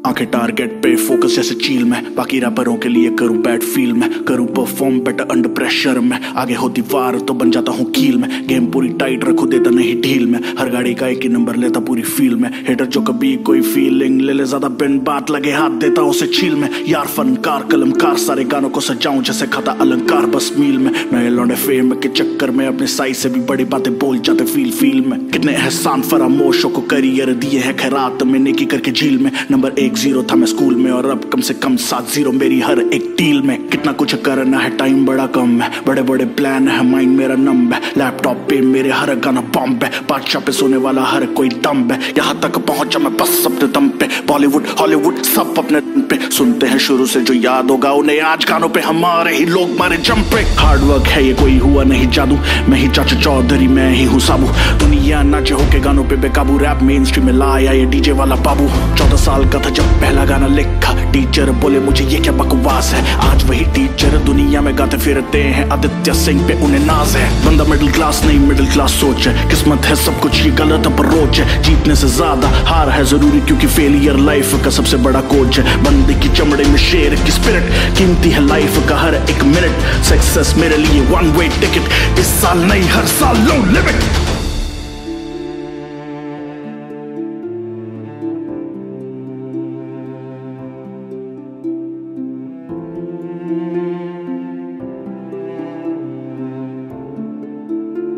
आंखें टारगेट पे फोकस जैसे चील में, बाकी रैपरों के लिए करूं बैड फील में, करूं परफॉर्म बेटर अंडर प्रेशर में, आगे होती वार तो बन जाता हूं कील में, गेम पूरी टाइट रखू देता नहीं ढील में, हर गाड़ी का एक ही नंबर लेता पूरी फील में, हेटर जो कभी कोई फीलिंग ले ले ज्यादा बिन बात लगे हाथ देता उसे छील में, यार फनकार कलमकार सारे गानों को सजाऊं जैसे खाता अलंकार बस मील में, नए लौंडे फेम के चक्कर में अपने साइज से भी बड़ी बातें बोल जाते फील में, कितने एहसान फरामोशों को करियर दिए हैं खैरात में नेकी करके झील में, नंबर 1-0 था मैं स्कूल में और अब कम से कम 7-0 मेरी हर एक डील में, कितना कुछ करना है टाइम बड़ा कम है, बड़े बड़े प्लान है माइंड मेरा नंब है, लैपटॉप पे मेरे हर गाना बॉम्ब है, बादशाह पे सोने वाला हर कोई दम्ब है, यहाँ तक पहुंचा मैं बस अपने दम पे, बॉलीवुड हॉलीवुड सब अपने दम पे सुनते हैं शुरू से जो याद होगा उन्हें, आज गानों पे हमारे ही लोग मारे जंप पे, हार्ड वर्क है ये कोई हुआ नहीं जादू, मैं ही चाचा चौधरी मैं ही हूँ साबू, दुनिया नाचे होके गानों पे बेकाबू, रैप मेन स्ट्रीम में लाया ये डीजे वाला बाबू, 14 साल का था जब पहला गाना लिखा, टीचर बोले मुझे ये क्या बकवास है, आज वही टीचर दुनिया में गाते फिरते हैं, आदित्य सिंह पे उन्हें नाज है, बंदा मिडिल क्लास नहीं मिडिल क्लास सोच है, किस्मत है सब कुछ ये गलत अप्रोच है, जीतने से ज्यादा हार है जरूरी क्योंकि फेलियर लाइफ का सबसे बड़ा कोच है, बंदे की चमड़े में शेर की स्पिरिट, कीमती है लाइफ का हर एक मिनट, सक्सेस मेरे लिए वन वे टिकट, इस साल नहीं हर साल नो लिमिट।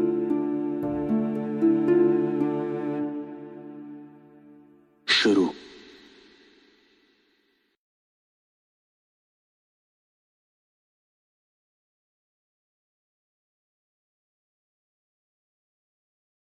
शुरू।